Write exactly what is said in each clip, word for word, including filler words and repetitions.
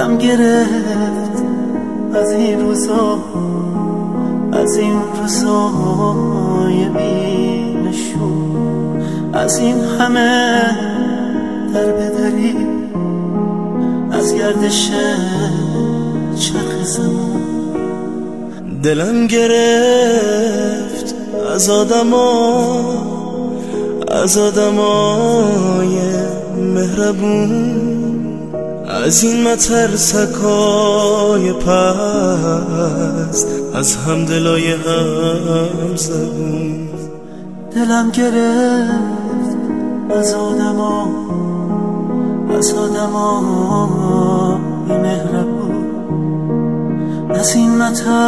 دلم گرفت از این روزا، از این روزای بی‌نشون، از این همه در بدری، از گردش چرخ زمان. دلم گرفت از آدما، از آدمای مهربون، از این مترسکای پست، از همدلای هم زبون. دلم گرفت از آدما، از آدمای مهربون، از این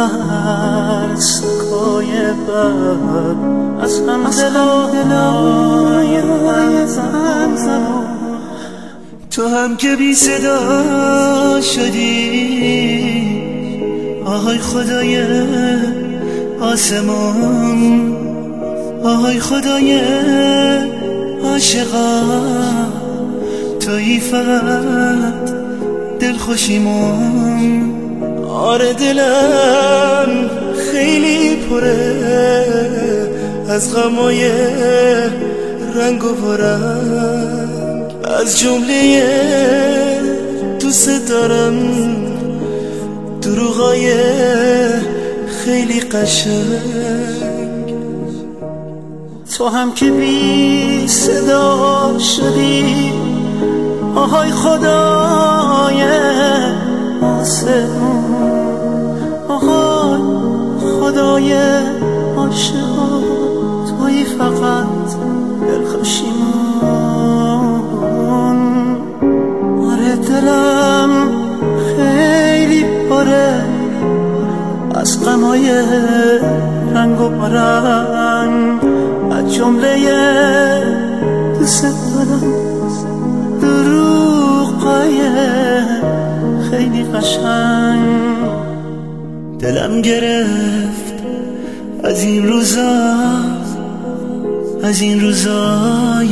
مترسکای بد، از همدلای هم زبون. تو هم که بی صدا شدی، آهای خدای آسمان، آهای خدای عاشقا، تویی فقط دلخوشیمون. آره دلم خیلی پره از غمای رنگ و رنگ، از جمله دوست دارم دروغای خیلی قشنگ. تو هم که بی صدا شدی، آهای خدای آسمون، آهای خدای عاشقا، تویی فقط دلخوشیمون. آره دلم خیلی پره از غمای رنگ و رنگ، از جمله دوست دارم دروغای خیلی قشنگ. دلم گرفت از این روزا، از این روزای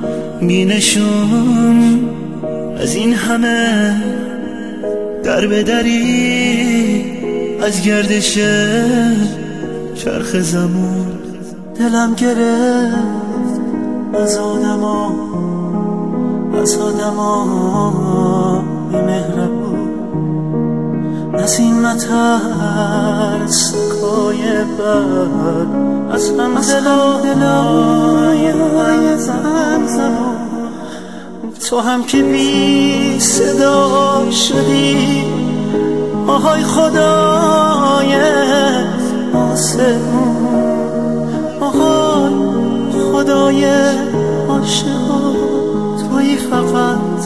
بی‌نشون، از این همه در بدری، از گردش چرخ زمان. دلم گرفت از آدما، از آدما مهربون، از این مترسکای بد، از همدلای هم زبون. تو هم که بی صدا شدی، آهای خدای آسمون، آهای خدای عاشقا، تویی فقط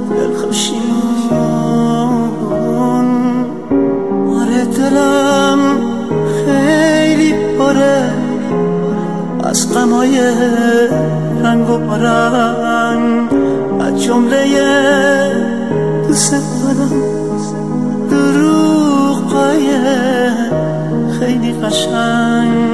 دلخوشیمون. آره دلم خیلی پره از غمای رنگ و رنگ، از جمله دوست دارم دروغای خیلی قشنگ.